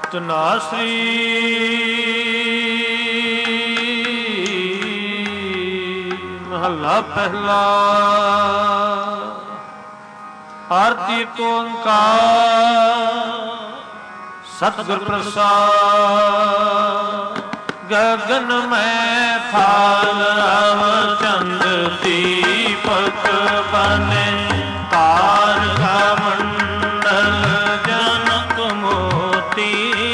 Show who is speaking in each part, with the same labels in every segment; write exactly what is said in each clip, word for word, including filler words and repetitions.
Speaker 1: ਤਨਾਸਰੀ ਮਹੱਲਾ ਪਹਿਲਾ। ਆਰਤੀ ਕੋ ਓੰਕਾਰ ਸਤਿਗੁਰ ਪ੍ਰਸਾਦ। ਗਗਨ ਮੈਂ ਫਾਲ ਰਵ ਚੰਦ ਦੀਪਕ ਬਨੇ ਤਾਰਕਾ ਮੰਡਲ ਜਨਕ ਮੋਤੀ।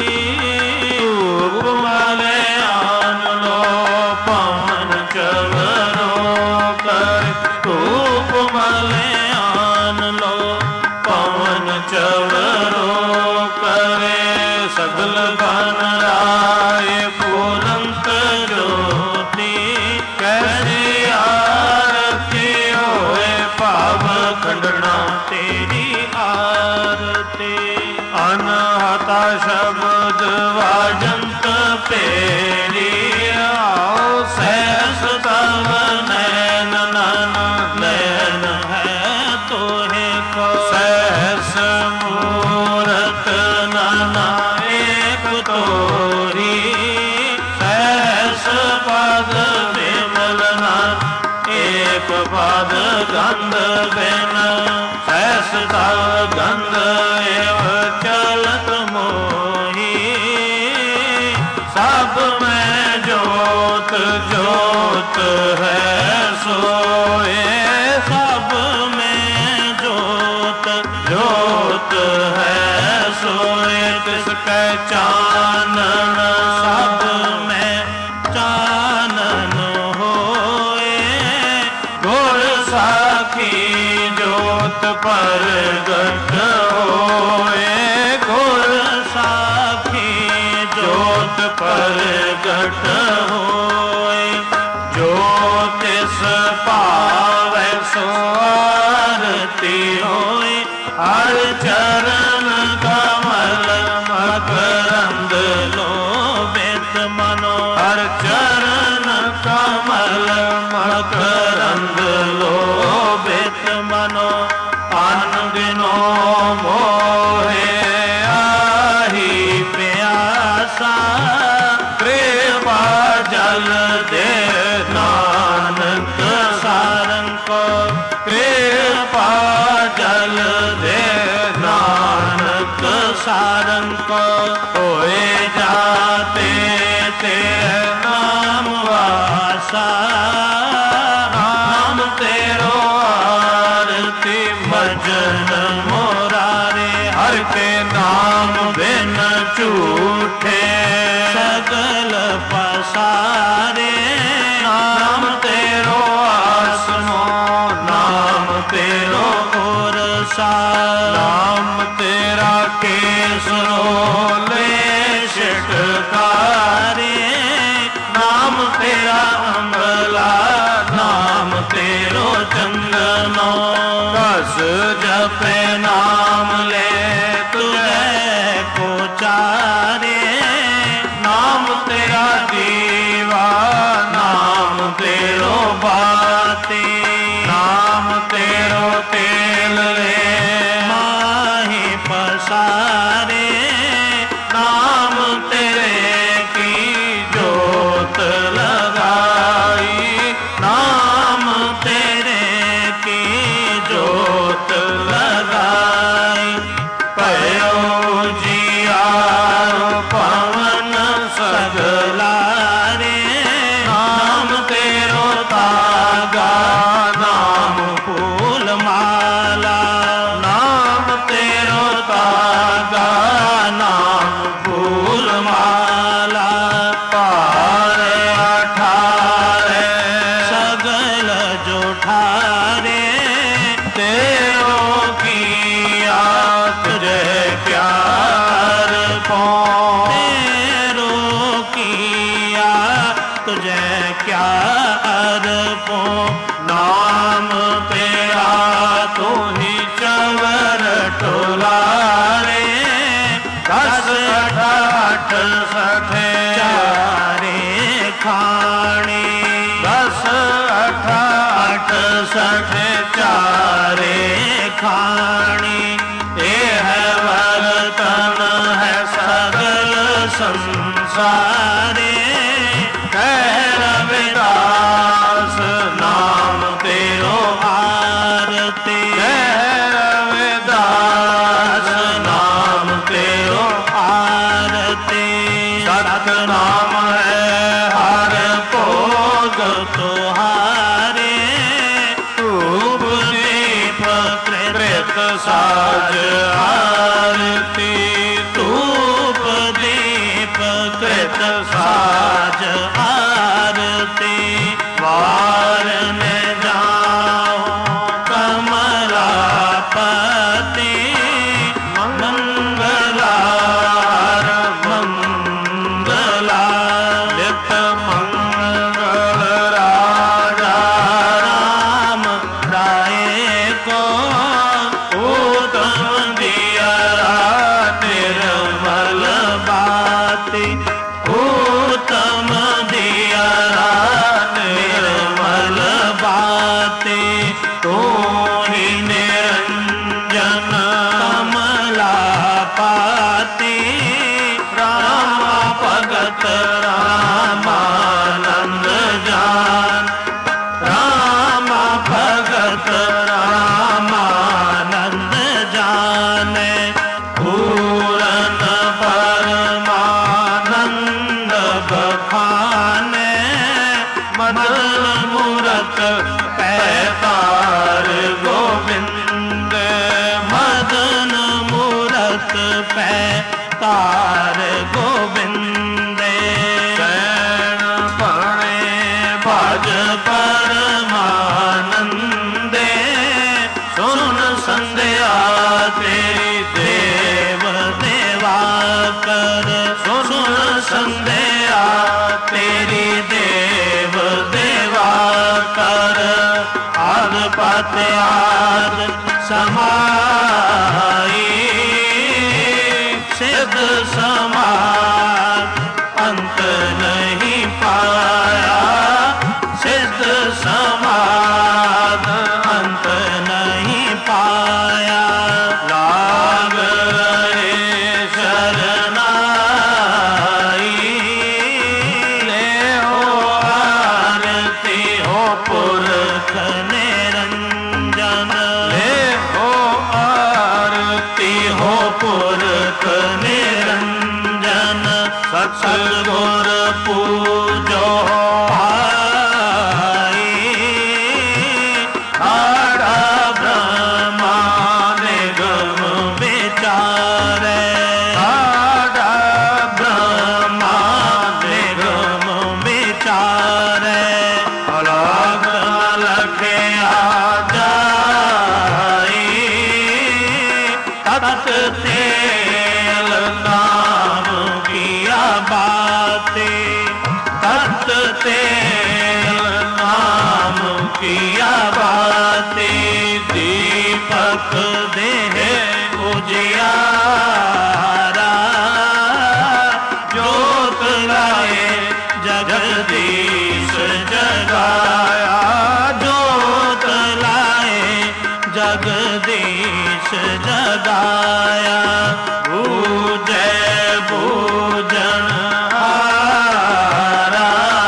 Speaker 1: ਧੂਪ ਮਲੇ ਆਨ ਲੋ ਪਵਨ ਚਵਰੋ ਕਰ। ਧੂਪ ਮਲੇ ਆਨ ਲੋ ਪਵਨ ਚਵਰੋ ਕਰੇ। ਸਗਲ ਬਨ ਰਾਏ ਫੁਲੰਤ ਜੋਤੀ। ਕੈਸੀ ਆਰਤੀ ਹੋਏ ਭਾਵ ਖੰਡਣਾ ਤੇਰੀ ਆਰਤੀ। ਅਨਹਤਾ ਸ਼ਬਦ ਵਾਜੰਤ ਪੇਰੀ। ਆਓ ਸਹਿਸ ਤਵ ਨੈਨ ਨਨ ਨੈਨ ਹੈ ਤੋਹਿ ਕੋ। ਸਹਿਸ ਮੂਰਤ ਨਾਨਾ ਏਕ ਤੋਰੀ। ਸਹਿਸ ਪਦ ਬਿਮਲ ਨਾਮ ਏਕ ਪਦ ਗੰਧ ਬਿਨ। ਸਹਿਸ ਤਵ ਗੰਧ ਏਵ ਚਲਤ ਮੋਹੀ। ਸਭ ਮੈਂ ਜੋਤ ਜੋਤ ਹੈ ਸੋਏ। ਸਭ ਮੈਂ ਜੋਤ ਜੋਤ ਹੈ ਸੋਏ। ਤਿਸ ਕੈ ਚਾਨਣ ਸਭ ਮੈਂ ਚਾਨਣ ਹੋਏ। ਗੁਰ ਸਾਖੀ ਜੋਤ ਪ੍ਰਗਟ ਹੋਏ। ਗੁਰ ਸਾਖੀ ਜੋਤ ਪ੍ਰਗਟ ਹੋਏ। ਜੋ ਤਿਸ ਭਾਵੈ ਸੋ ਆਰਤੀ ਹੋਏ। ਹਰ ਚਰਨ ਕਮਲ ਮਕਰੰਦ ਲੋਭਿਤ ਮਨੋ। ਹਰ ਚਰਨ ਕਮਲ ਮਕਰੰਦ ਲੋਭਿਤ ਮਨੋ। ਅਨ ਦਿਨੋ ਮੋਹੇ ਆਹੀ ਪਿਆਸਾ। ਕਿਰਪਾ ਜਲ ਦੇ ਨਾਨਕ ਸਾਰੰ ਕੋ। ਕਿਰਪਾ ਜਲ ਦੇ ਨਾਨਕ ਸਾਰੰ ਕੋ। ਹੋਏ ਜਾਤੇ ਤੇ ਨਾਮ ਵਾਸਾ। ਨਾਮ ਤੇਰੋ ਆਰਤੀ ਭਜਨ ਮੁਰਾਰੇ। ਹਰ ਕੇ ਨਾਮ ਬਿਨ ਝੂਠੇ ਸਗਲ ਪਸਾਰੇ। ਨਾਮ ਤੇਰੋ ਆਸਮੋ ਨਾਮ ਤੇਰੋ ਉਰਸਾ। ਨਾਮ ਤੇਰਾ ਕੇਸਰੋ ਲੈ ਛਟਕਾਰੇ। ਨਾਮ ਤੇਰਾ ਅੰਬਲਾ ਨਾਮ ਤੇਰੋ ਚੰਦਨੋ। ਕਸ ਜਪੇ ਨਾਮ ਲੈ ਤੁਝੈ ਕੋ ਚਾਰੇ। ਨਾਮ ਤੇਰਾ ਦੀਵਾ ਨਾਮ ਤੇਰੋ ਬਾਤੀ। ਨਾਮ ਤੇਰੋ ਤੇਲ ਲੈ ਮਾਹੀ ਪਸਾਰੇ। ਨਾਮ ਤੇਰੇ ਕੀ ਜੋਤ ਲਗਾਈ। ਨਾਮ ਤੇਰੇ ਕੀ ਜੋਤ ਲਗਾਈ। ਭਇਓ ਜੀਆਰੋ ਪਵਨ ਸਗਲਾਰੇ। ਨਾਮ ਤੇਰੋ ਤਾਗਾ ਨਾਮ ਫੂਲ ਮਾਲਾ। ਨਾਮ ਤੇਰੋ ਤਾਗਾ ਨਾਮ ਫੂਲ ਮਾਲਾ। ਭਾਰ ਅਠਾਰੇ ਸਗਲ ਜੋ ਠਾਰੇ। ਤੇਰੋ ਕੀਆ ਤੁਝੇ ਪਿਆਰ ਪੋ। ਤੇਰੋ ਕੀਆ ਤੁਝੇ ਕਿਆ ਅਰਪੋ। ਨਾਮ ਤੇਰਾ ਤੂੰ ਹੀ ਚਵਰ ਟੁਲਾਰੇ। ਦਸ ਅਠਾਠ ਸਠੇ ਚਾਰੇ ਖਾਣੇ। ਦਸ ਅਠਾਠ ਸਠੇ ਚਾਰੇ ਖਾਣੀ। ਇਹ ਹੈ ਵਰਤਨ ਹੈ ਸਗਲ ਸੰਸਾਰੇ ਕਹਿ ਰਵਿਦਾਸ ਨਾਮ ਤੇਰੋ ਆਰਤੀ ਕਹਿ ਰਵਿਦਾਸ ਨਾਮ ਤੇਰੋ ਆਰਤੀ ਸਤਿਨਾਮ ਹੈ ਹਰ ਭੋਗ ਤੁਹਾਰੇ ਧੂਪ ਦੀਪ ਕ੍ਰਿਤ ਸਾਜ ਆਰਤੀ ਧੂਪ ਦੀਪ ਕ੍ਰਿਤ ਸਾਜ ਆਰਤੀ ਵਾਰਨ ਜਾਓ ਕਮਲਾਪਤੀ ਮੰਗਲਾਰ ਮੰਗਲਾ ਨਿਤ ਮੰਗਲ ਰਾਜਾ ਰਾਮ ਰਾਏ ਕੋ ਊਤਮ ਦਿਆ ਨਿਰਮਲ ਬਾਤੀ ਊਤਮ ਦਿਆ ਨਿਰਮਲ ਬਾਤੀ ਤੂੰ ਹੀ ਨਿਰੰਜਨ ਕਮਲਾਪਤੀ ਰਾਮ ਭਗਤ ਰਾਮਾਨੰਦ ਜਾਨ ਰਾਮ ਭਗਤ ਰਾਮਾਨੰਦ ਜਾਨੇ ਪੂਰਨ ਪਰਮਾਨੰਦ ਬਖਾਨੇ ਮਦਨ ਮੂਰਤ ਪੈਤਾਰ ਗੋਬਿੰਦ ਮਦਨ ਮੂਰਤ ਪੈਤਾਰ ਗੋਬਿੰਦੇ ਸੈਣ ਭਣੇ ਭਜ ਪਰਮਾਨੰਦੇ ਸੁਨ ਸੰਧਿਆ ਤੇਰੀ ਦੇਵ ਦੇਵਾ ਕਰ ਸੁਨ ਸੰਧਿਆ ਤੇਰੀ ਦੇਵ ਦੇਵਾ ਕਰ ਆਦ ਪਤ ਆਦ ਸਮਾਈ ਸਿਧ ਸਮਾਦ ਅੰਤ ਨਹੀਂ ਪਾਇਆ ਸਿਧ ਸਮਾਦ ਅੰਤ ਨਹੀਂ ਪਾਇਆ ਲਾਗ ਰਹੇ ਸ਼ਰਨਾਈ ਲੈ ਹੋ ਆਰਤੀ ਹੋ ਪੁਰਖ ਨਿਰੰਜਨ ਲੈ ਹੋ ਆਰਤੀ ਹੋ ਪੁਰਖ ਨਿਰੰਜਨ ਸਤ ਗੁਰ ਪੂਜੋ ਭਾਈ ਆੜਾ ਬ੍ਰਹਮਾ ਨਿਗਮ ਵਿਚਾਰੇ ਆੜਾ ਬ੍ਰਹਮਾ ਨਿਗਮ ਵਿਚਾਰੇ ਅਲਗ ਲਖਿਆ ਜਾਈ ਤਤ ਤੇਲ ਨਾਮ ਕੀਆ ਬਾਤੇ ਤਤ ਤੇਲ ਨਾਮ ਕੀਆ ਬਾਤੇ ਦੀਪਕ ਦੇਹ ਉਜਿਆਰਾ ਜੋਤ ਲਾਏ ਜਗਦੀਸ਼ ਜਗਾਇਆ ਜੋਤ ਲਾਏ ਜਗਦੀਸ਼ ਜਗਾਇਆ ਬੂਝੈ ਬੂਝਨ ਹਾਰਾ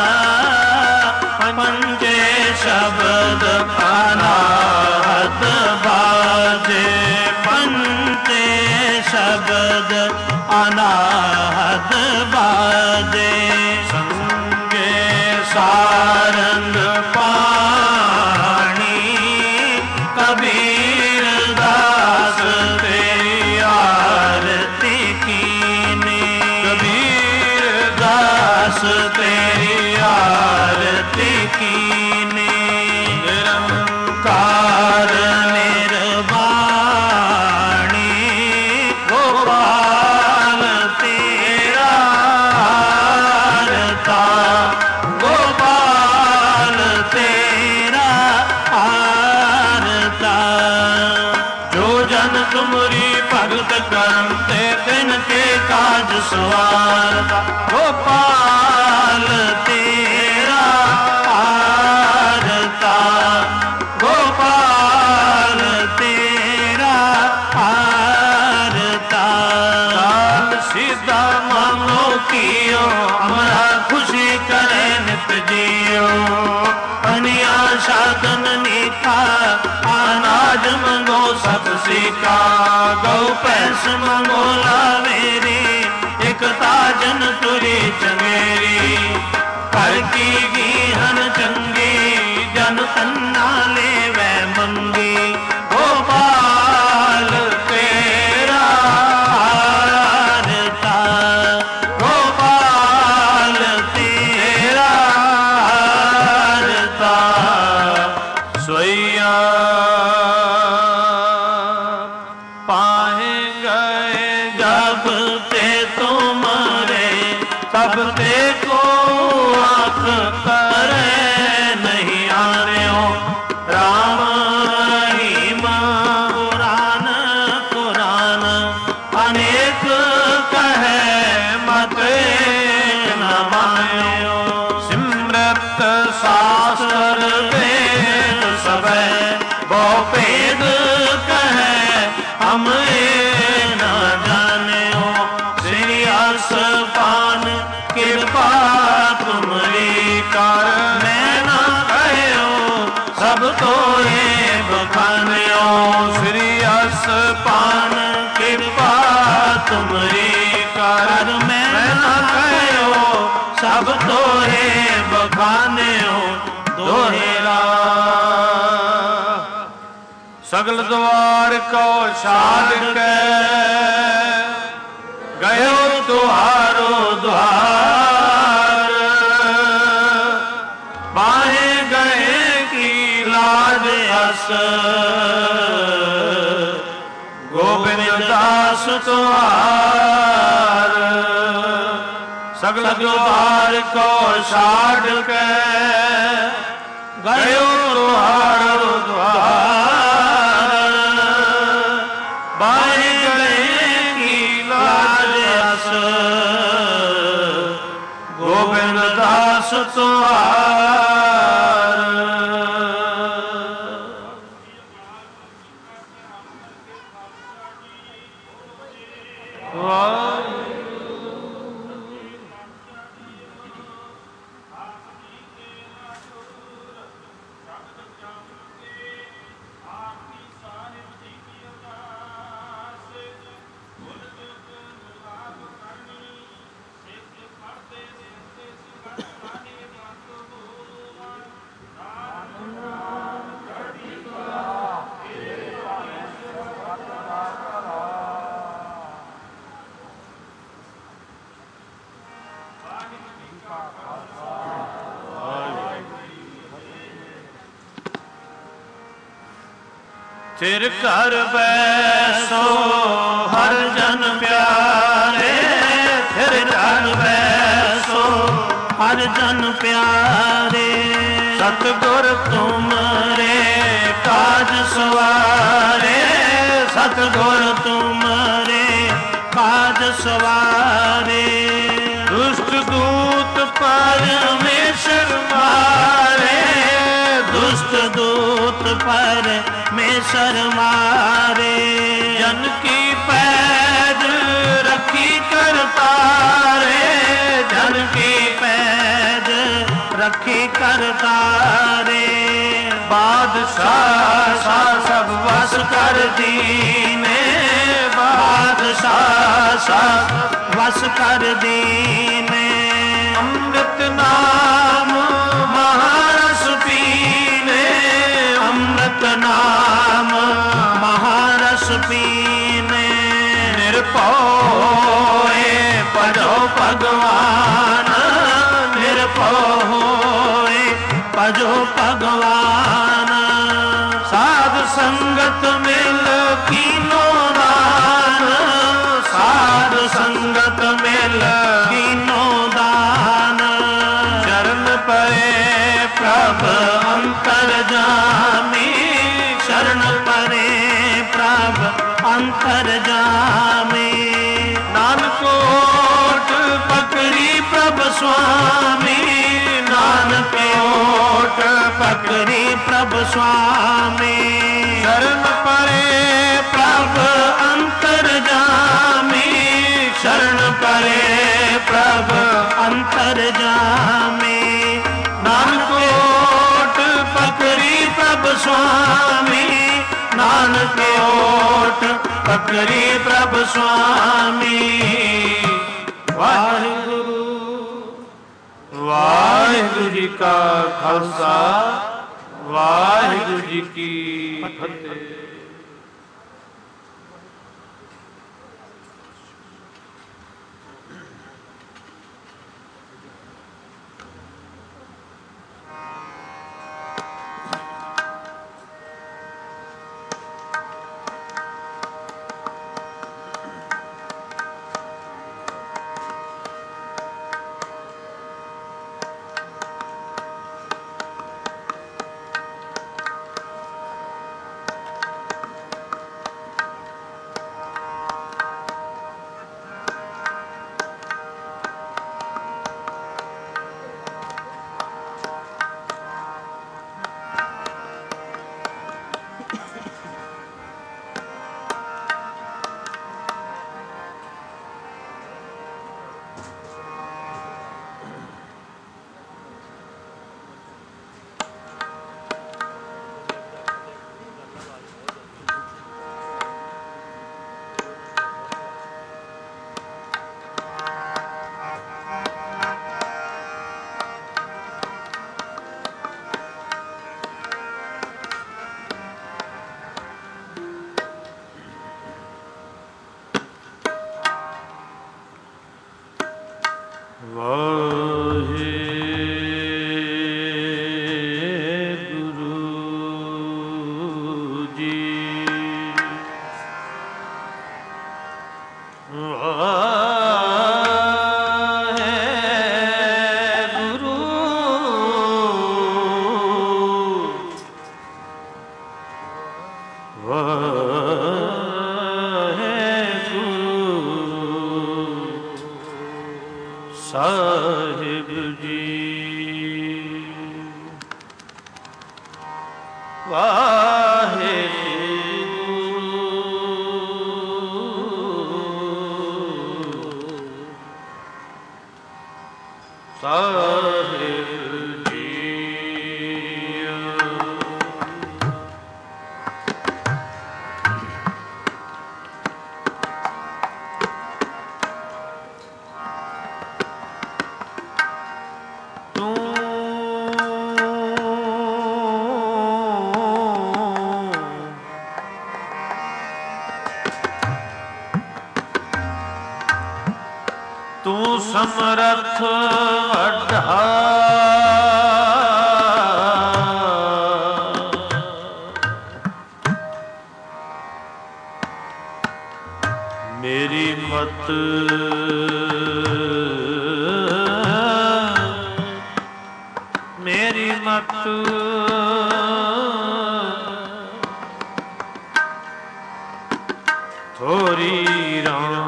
Speaker 1: ਪੰਜੇ ਸ਼ਬਦ ਅਨਾਹਤ ਬਾਜੇ ਪੰਜੇ ਸ਼ਬਦ ਅਨਾਹਤ ਬਾਜੇ ਸੰਗੇ ਸਾਰੰਗ ਪਾਣੀ ਕਬੀਰ ਦਾਸ ਤੇਰੀ ਆਰਤੀ ਕੀਨੀ ਕਬੀਰ ਦਾਸ ਤੇਰੀ ਆਰਤੀ ਕੀਨੀ ਨਿਰੰਕਾਰ ਨਿਰਵਾਣੀ ਗੋਪਾਲ ਤੇਰਾ ਆਰਤਾ ਗੋਪਾਲ ਤੇਰਾ ਆਰਤਾ ਜੋ ਜਨ ਤੁਮਰੀ ਭਗਤ ਕਰਮ ਤੇ ਤਿਨ ਕੇ ਕਾਜ ਸਵਾਰਤਾ ਗੋਪਾਲ ਤੇਰਾ ਆਰਤਾ ਗੋਪਾਲ ਤੇਰਾ ਆਰਤਾ ਕਾਲ ਸਿੱਧਾ ਮਨੋ कियो हमारा खुशी करे नित जियो पनिया साधन नीता अनाज मंगो सब सीका गौ पैस मंगो लावेरी एक ताजन तुरी चंगेरी कर की गीहन चंगी जन तन्ना ले वै मंगी गोपाल तेरा हारता गोपाल तेरा हारता सोइया पाए गए जब ते तुम्हारे तब ते को आँख करे नहीं आने हो राम रहीम कुरान कुरान अनेक कहे मत न मानो सिमरत शास्त्र वेद सब बहु भेद कहे हम न जाने हो श्री आसपान कृपा तुमरी कर मैं ना कहो सब तो ये बखानियो श्री आसपान कृपा तुमरी कर मैं ना कहो सब तो ये बखानियो दोहेरा सगल द्वार को छाड़ के गयो तुहारो द्वार बाहे गए की लाज अस गोविंद दास तुहार सगल द्वार को छाड़ के गयो तुहारो द्वार बाहे गए की लाज अस गोविंद दास तुहार फिर कर बैसो हर जन प्यारे फिर कर बैसो हर जन प्यारे सतगुर तुमरे काज सवारे सतगुर तुमरे काज सवारे दुष्ट दूत परमेश्वर मारे दुष्ट दूत पर मेसर मारे जन की पैद रखी कर तारे जन की पैद रखी कर तारे बादशाह सा सब वस कर दीने बादशाह सा वस कर दीने अमृत नाम महारस पीने अमृत नाम महारस पीने निर्भय पढ़ो भगवान निर्भय भजो भगवान साध संगत मिल कीनो दान साध संगत मिल कीनो दान चरण परे प्रभ अंतर जामी शरण परे प्रभ अंतर जामी नानकोट पकड़ी प्रभ स्वामी नानक ओट पकड़ी प्रभ स्वामी शरण परे प्रभ अंतर जामी शरण करे प्रभ अंतरजामी। नानक ओट पकड़ी प्रभ स्वामी, नानक ओट पकड़ी प्रभ स्वामी। वाहिगुरु वाहिगुरु जी का खालसा, वाहिगुरु जी की फतेह। समरथ वड्ढा मेरी मत मेरी मत थोड़ी राम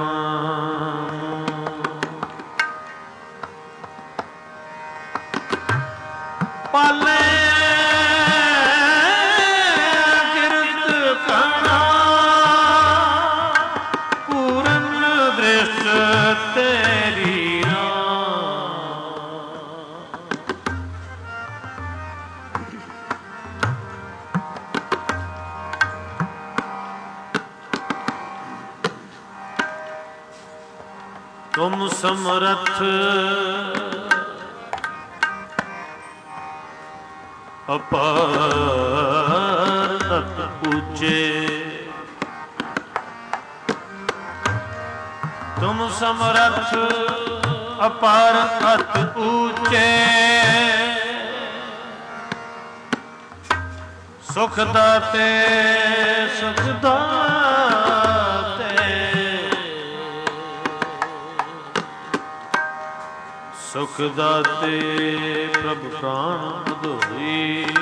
Speaker 1: पाले गिरत कणा पूरन दृष्ट तेरी तुम समरथ अपार अत ऊंचे तुम समरथ अपार अत ऊंचे सुख दाते सुख दाते सुख दाते प्रभु प्राण धोई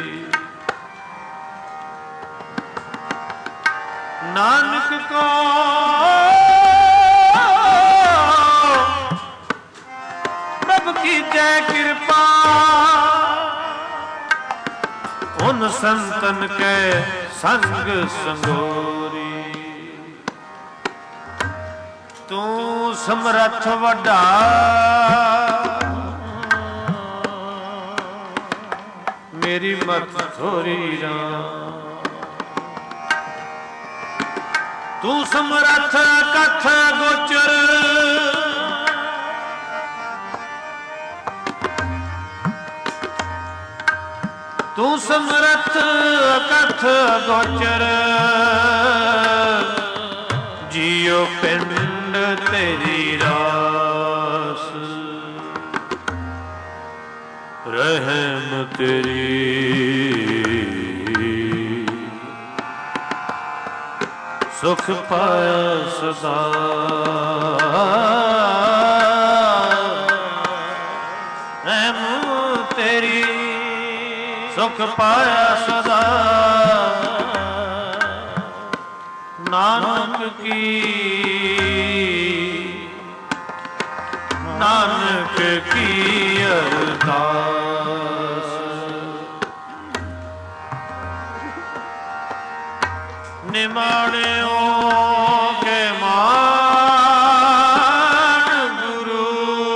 Speaker 1: नानक को प्रभु की जय कृपा उन संतन के संग संगोरी तू तू समर्थ वड्डा मेरी मत थोरी राम। तू समर्थ कथ गोचर तू समर्थ कथ गोचर जियो पिंड तेरी रास रहम तेरी सुख पाया सदा रहम तेरी सुख पाया सदा नानक की नानक की अरदास। निमाणियों के मान गुरु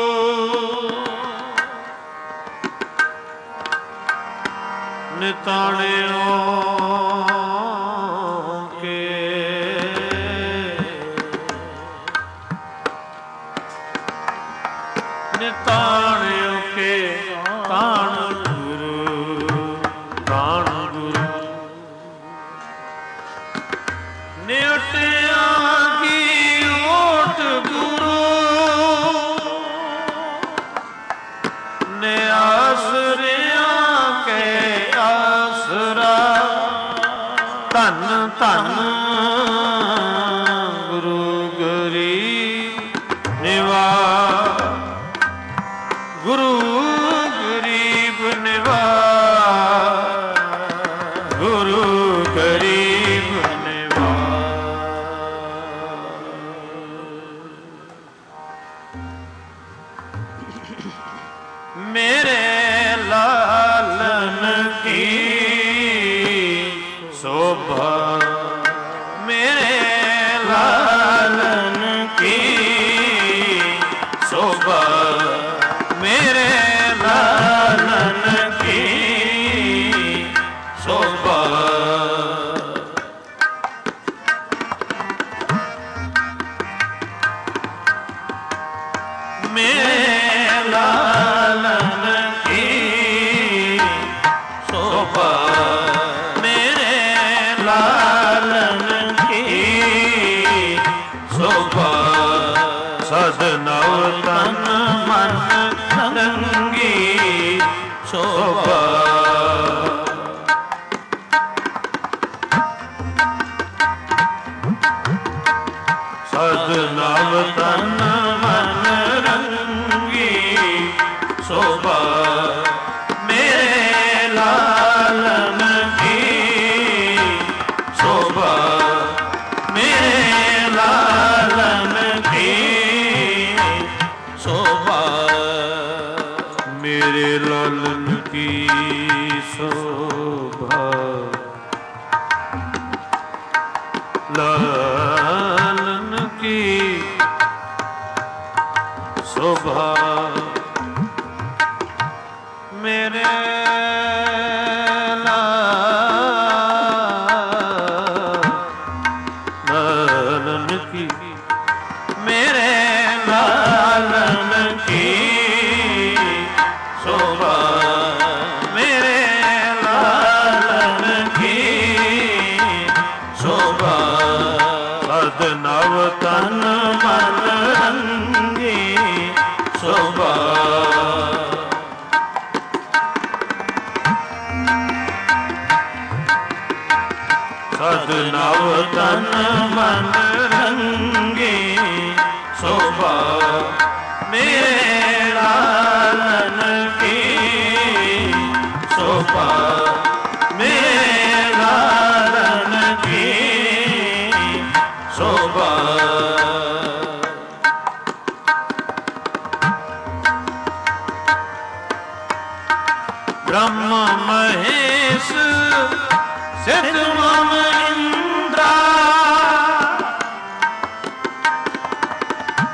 Speaker 1: निताणियों के निताणियों के ताण गुरु ताण गुरु न्योटिया की ओट गुरु ने आसरिया के आसरा धन धन गुरु गरीब निवास गुरु गरीब निवास गुरु गरीब मेरे लालन की शोभा मेरे लालन की शोभा मेरे लालन की शोभा मेरे लालन की शोभा मेरे लालन की शोभा सदनव तन मन रंगी शोभा सदनव तन मन रंगी शोभा मेरे लालन की शोभा मेरे लालन की शोभा मेरे लालन की शोभा लालन की शोभा मेरे लालन की मेरे लालन की शोभा मेरे लालन की शोभा सदनव तन मन रंगी शोभा सदनव तन मन रंगी शोभा मेरे लालन की शोभा मेरे लालन की शोभा ब्रह्म महेश सिद्धमन इंद्रा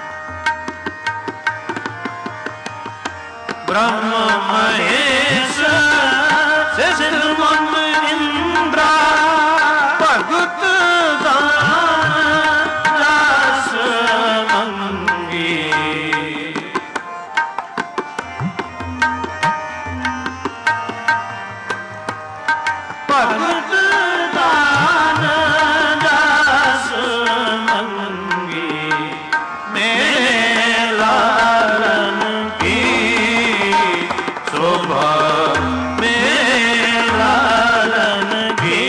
Speaker 1: ब्रह्म महेश सिर मन इंद्रा भगत दान रस मंगी भगत दान रस मंगी मेरे लालन की शोभा मेरे लालन की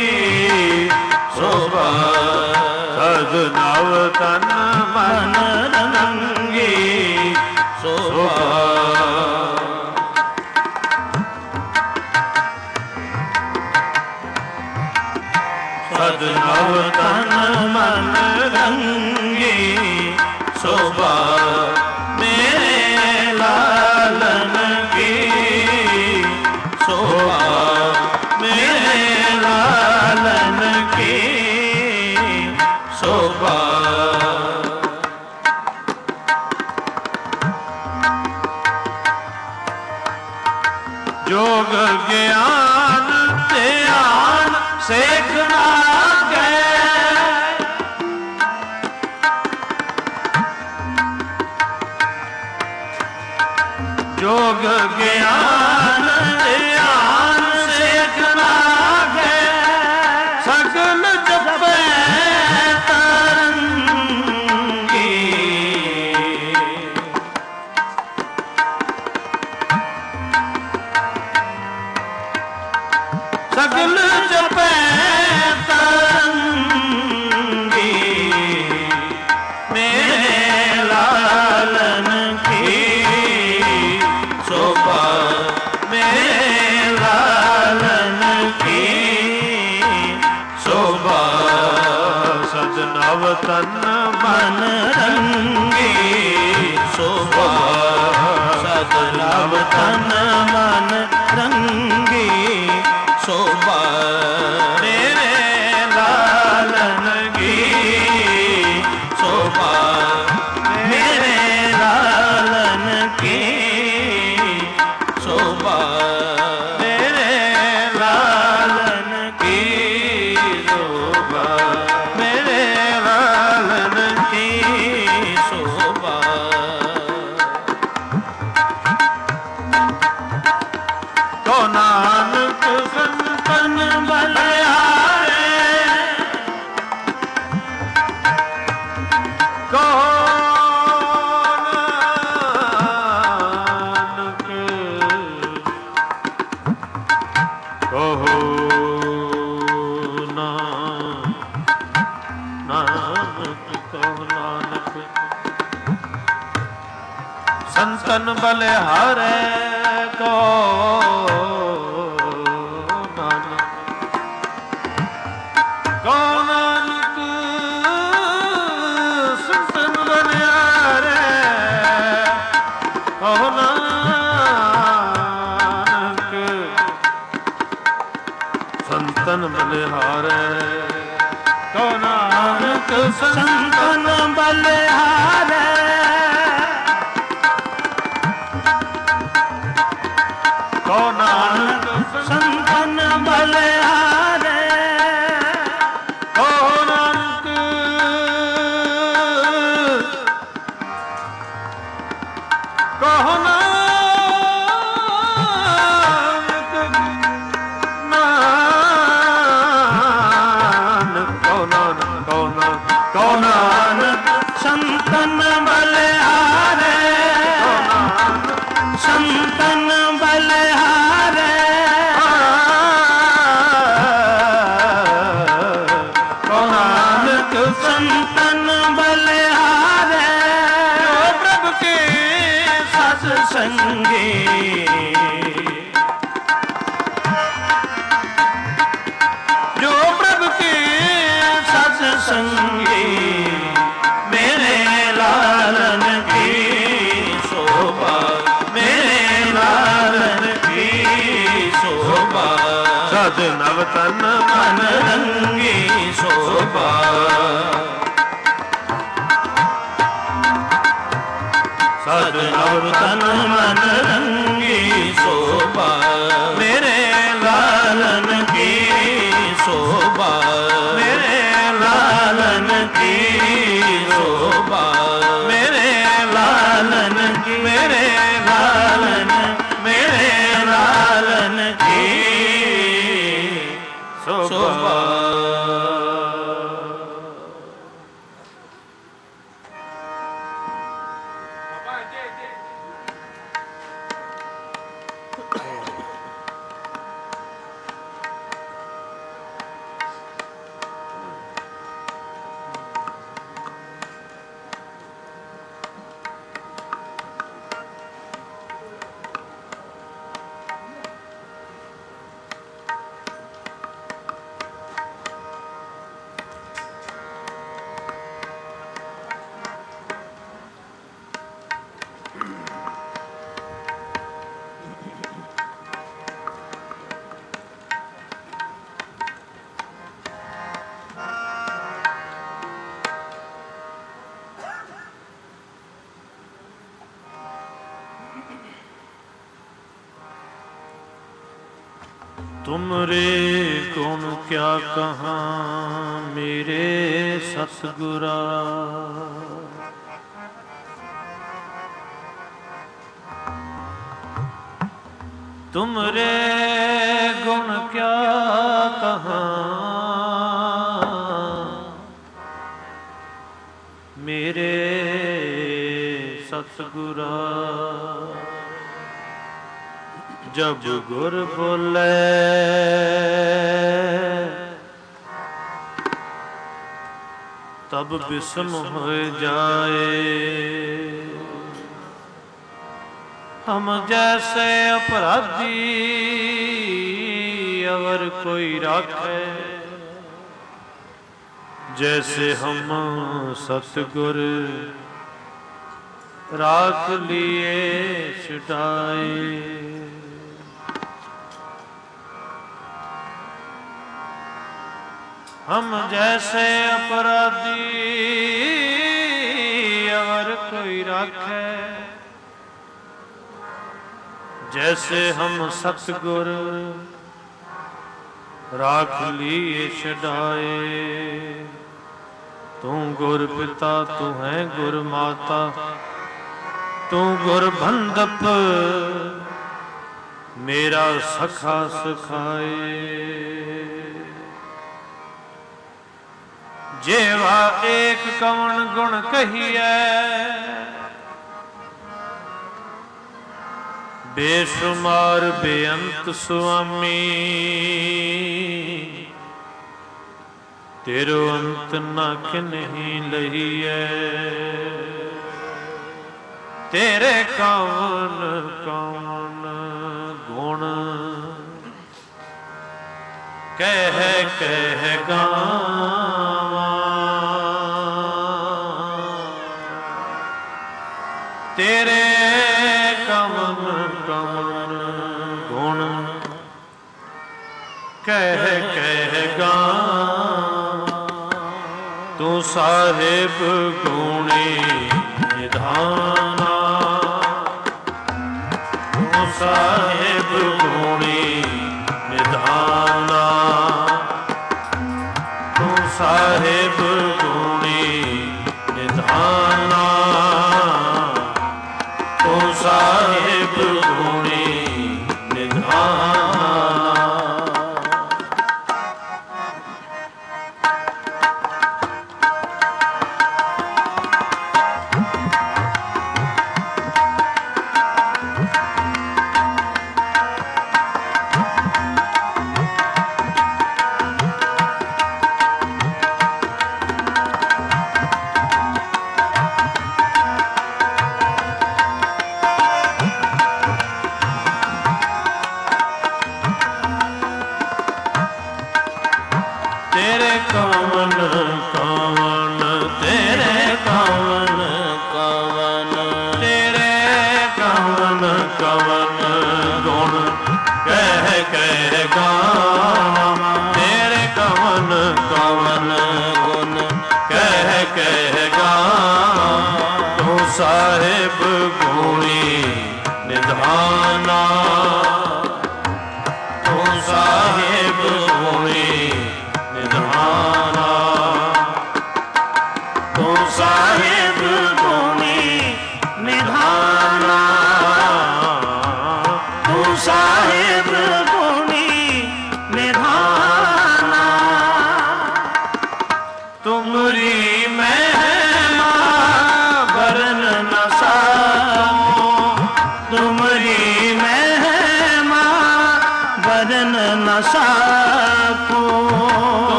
Speaker 1: शोभा सद नव तन मन रंगी शोभा सद नव तन मन रंगी शोभा मेरे लालन की शोभा मेरे लालन की शोभा जोग ज्ञान ध्यान सेखना जोग ज्ञान ध्यान सेखना है सकल जपे तरंगी सकल जपे तरंगी मेरे लालन की शोभा मेरे लालन की शोभा सद नव तन मन रंगी शोभा सद नव तन मन रंगी शोभा मेरे लालन की शोभा मेरे लालन की शोभा मेरे लालन की शोभा मेरे लालन की शोभा तो नानक संतन बलिहारे को संतन बलिहारे को नानक को नानक संतन बलिहारे को नानक संतन बलिहारे को नानक संतन बलिहारे को नानक संतन बलिहारे को नानक को नानक नानक को नानक को नानक को नानक संतन बलिहारे संतन बलिहारे को नानक संतन बलिहारे जो प्रभु के सत्संगी जो प्रभु के सत्संगी मेरे लालन की शोभा मेरे लालन की शोभा सद नव तन मन रंगी शोभा सद नव तन मन रंगी शोभा मेरे लालन की शोभा मेरे लालन की शोभा मेरे लालन की मेरे लालन मेरे लालन की शोभा। तुमरे गुण क्या कहाँ मेरे सतगुरा तुमरे गुण क्या कहाँ मेरे सतगुरा जब गुर बोले तब विस्म हो जाए हम जैसे अपराधी अगर कोई राखे जैसे हम सतगुर राख लिए छुटाए। हम जैसे अपराधी अगर कोई राखे जैसे हम सतगुर राख लिए छड़ाए। तू गुर पिता तू है गुर माता तू गुर बंधप मेरा सखा सखाए। जेवा एक कवन गुण कहिए बेशुमार बेअंत स्वामी तेरो अंत न किन्हीं लहिए। तेरे कवन कवन गुण कह कह गावा तेरे कवन कवन गुण कह कह गावा। तू साहिब गुणी निधाना तू साहिब गुणी निधाना तू साहिब गुणी निधाना तू साहिब गुणी निधाना। तेरे कवन कवन तेरे कवन कवन तेरे कवन कवन गुण कह कह गावा। तेरे कवन कवन गुण कह कह गावा। तू साहिब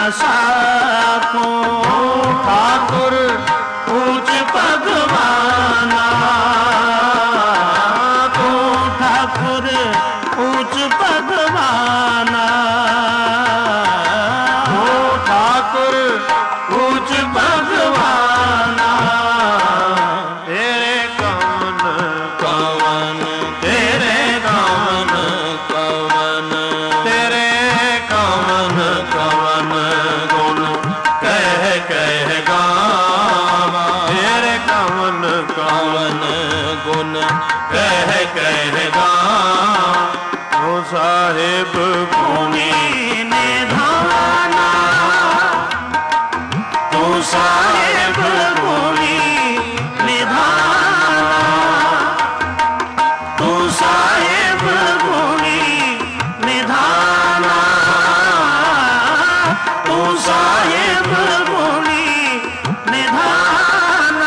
Speaker 1: न साको ठाकुर ऊंच भगवाना तू ठाकुर ऊंच भगवाना तू ठाकुर ऊंच भगवाना तेरे कवन कवन तेरे कवन कवन तेरे कवन कवन गुण कह कह गावा तेरे कवन कवन गुण कह कह गावा ओ साहिब गुणी निधाना तू साहिब गुणी निधाना तू साहिब गुणी निधाना तू साहिब गुणी निधाना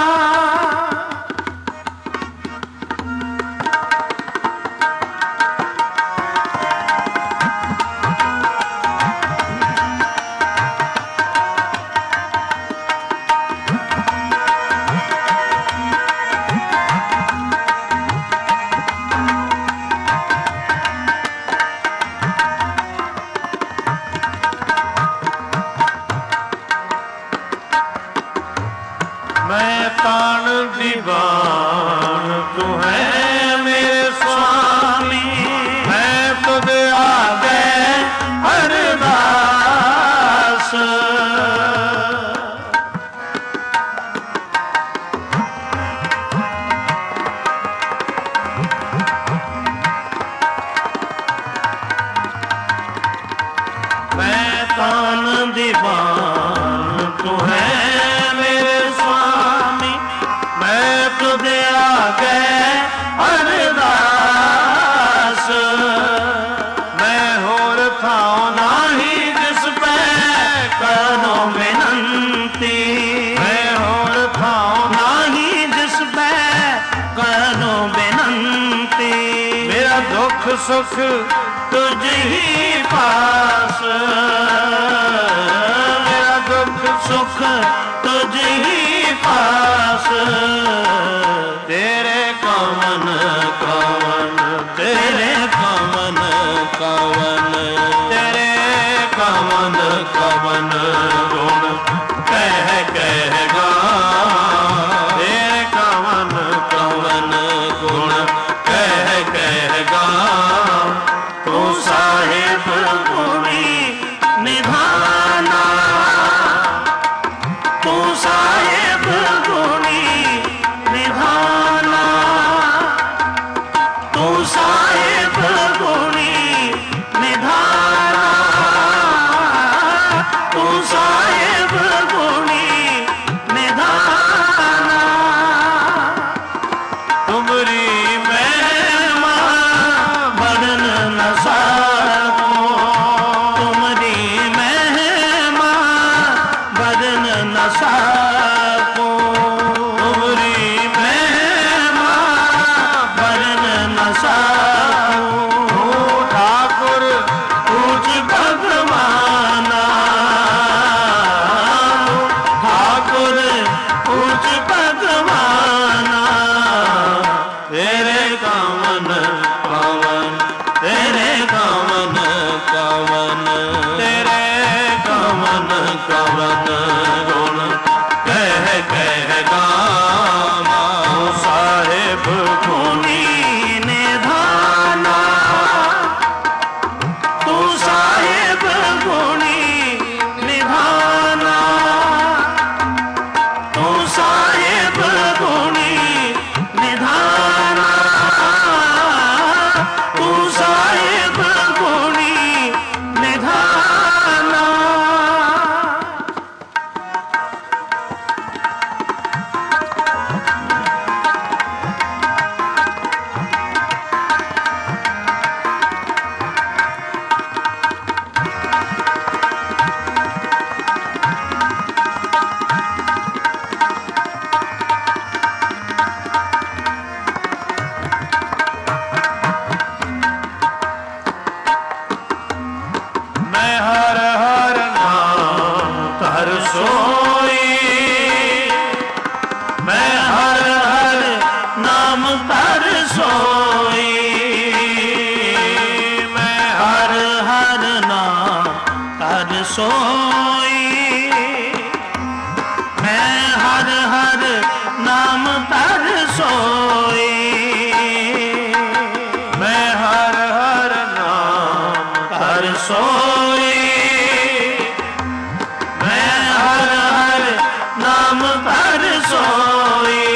Speaker 1: मैं तान दीवान तू है मेरे स्वामी मैं तुझ आगे अरदास मैं तान दीवान तू है तुझे आगे अरदास मैं होर थाओ नाही जिस पे करो विनंती मैं होर थाओ नाही जिस पे करो विनंती मेरा दुख सुख तुझ ही पास मेरा दुख सुख तुझ ही पास तेरे कवन कवन तेरे कवन कवन तेरे कवन कवन गुण कह कह गावा तेरे कवन कवन गुण कह कह गावा तू साहिब गुणी निधाना तू साहिब गुणी सोई। मैं हर हर नाम तर सोई। मैं हर हर नाम तर सोई। मैं हर हर नाम तर सोई। मैं हर हर नाम तर सोई। मैं हर हर नाम तर सोई।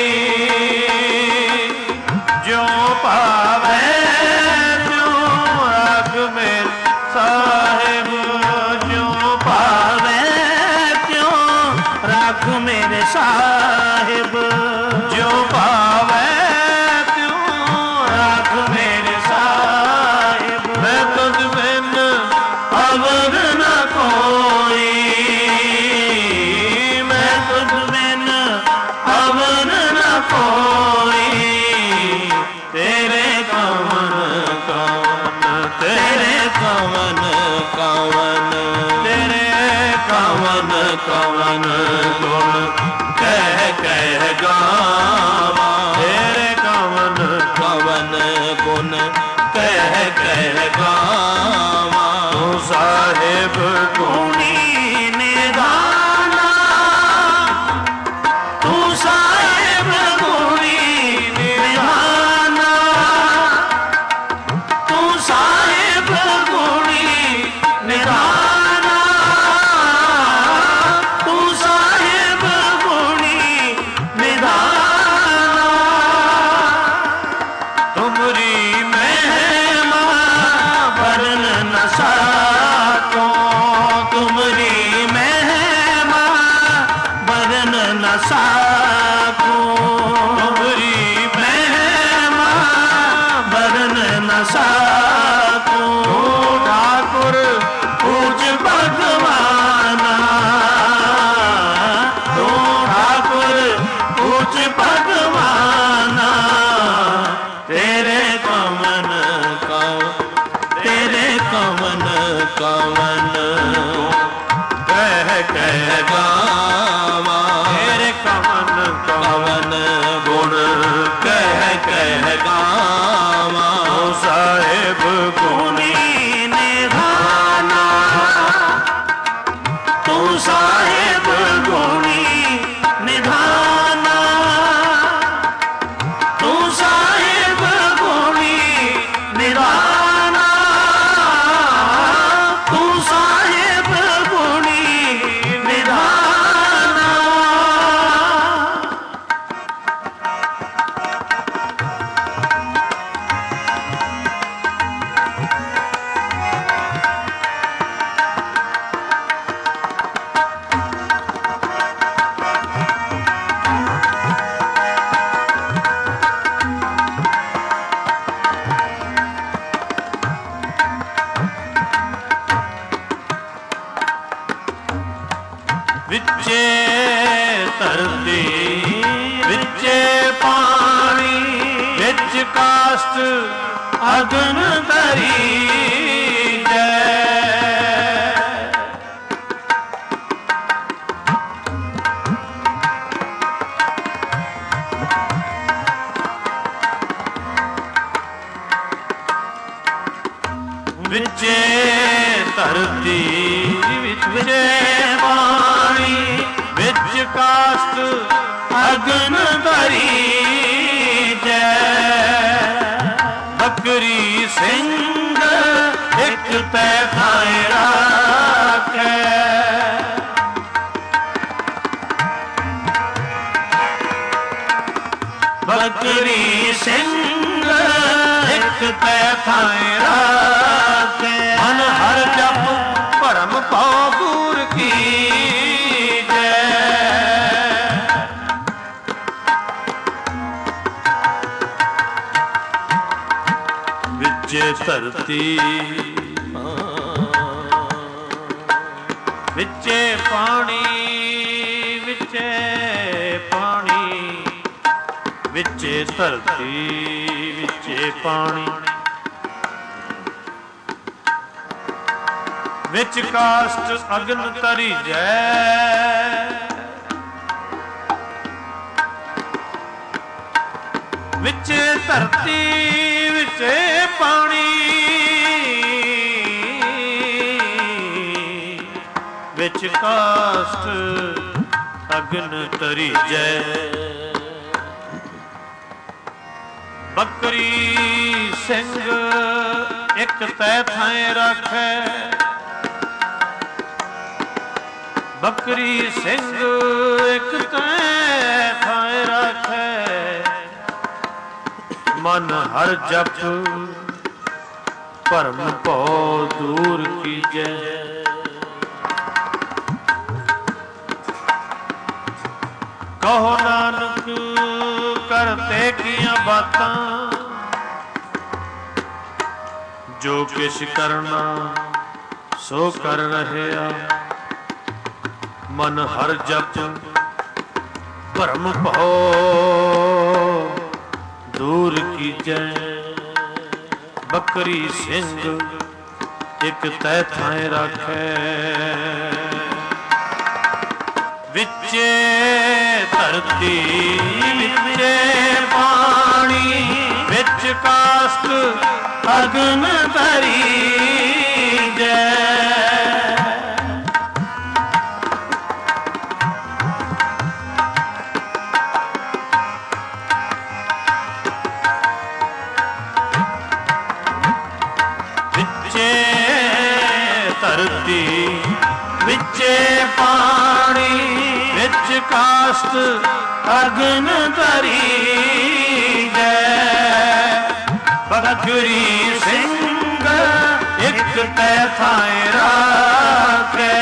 Speaker 1: जो पावे त्यों राख मेरे साहिब। जो पावे त्यों राख मेरे साहिब। जो पावे त्यों राख मेरे साहिब। मैं तुझ बिन अवर न कोई। मैं तुझ बिन अवर न कोई। तेरे कवन कवन तेरे कवन कवन तेरे कवन कवन गुण कह कह गावा। तेरे कवन कवन गुण कह कह गावा। तू साहिब गुणी निधाना। तू साहिब गुणी निधाना। तू साहिब गुणी निधाना। तू साहिब गुणी निधाना। तुमरी महिमा वर्णन न साको। तुमरी महिमा वर्णन न साको। तुमरी महिमा वर्णन न साको। ठाकुर पूज भगवाना। तू ठाकुर पूज भगवाना। तेरे कवन कवन तेरे कवन कवन कह कह गावा। तेरे कवन कवन गुण कह कह गावा। साहिब गुणी निधाना। तू साहिब गुणी निधाना। तू साहिब गुणी निधाना। तू साहिब गुणी निधाना। विचे धरती विचे पानी। विच काष्ठ अग्न धरी जय। विचे धरती विचे पानी। विच काष्ठ अग्न धरी जय। बकरी सिंह एक तै थाए राखे। बकरी सिंह एक तै थाए राखे। मन हर जप भरम पाओ दूर की विचे धरती विचे पानी। विचे पानी विचे धरती विचे पानी। ਵਿੱਚ ਕਾਸ਼ਟ ਅਗਨ ਤਰੀ ਜੈ। ਵਿੱਚੇ ਧਰਤੀ ਵਿੱਚੇ ਪਾਣੀ, ਵਿੱਚ ਕਾਸ਼ਟ ਅਗਨ ਤਰੀ ਜੈ। ਬੱਕਰੀ ਸਿੰਘ ਇੱਕ ਤੈ ਥਾਂ ਰੱਖੈ, ਬੱਕਰੀ ਸਿੰਘ ਇੱਕ ਤੈ ਥਾਂ ਰੱਖੈ। ਮਨ ਹਰ ਜਪ ਭਰਮ ਭਉ ਦੂਰ ਕੀਜੈ। ਕਹੋ ਨਾਨਕ ਕਰਤੇ ਕੀਆਂ ਬਾਤਾਂ, ਜੋ ਕਿਛ ਕਰਨਾ ਸੋ ਕਰ ਰਹਿਆ। ਮਨ ਹਰ ਜਪ ਭਰਮ ਭਉ ਦੂਰ ਕੀਜੈ। ਬੱਕਰੀ ਸਿੰਘ ਇੱਕ ਤੈ ਥਾਂ ਰੱਖੈ, ਵਿੱਚੇ ਧਰਤੀ ਵਿੱਚੇ ਪਾਣੀ, ਵਿੱਚ ਕਾਸ਼ਟ ਅਗਨ ਤਰੀ ਜੈ। ਧਰਤੀ ਵਿੱਚੇ ਪਾਣੀ, ਵਿੱਚ ਕਾਸ਼ਟ ਅਗਨ ਤਰੀ ਜੈ। ਬੱਕਰੀ ਸਿੰਘ ਇੱਕ ਤੈ ਥਾਂ ਰੱਖੈ,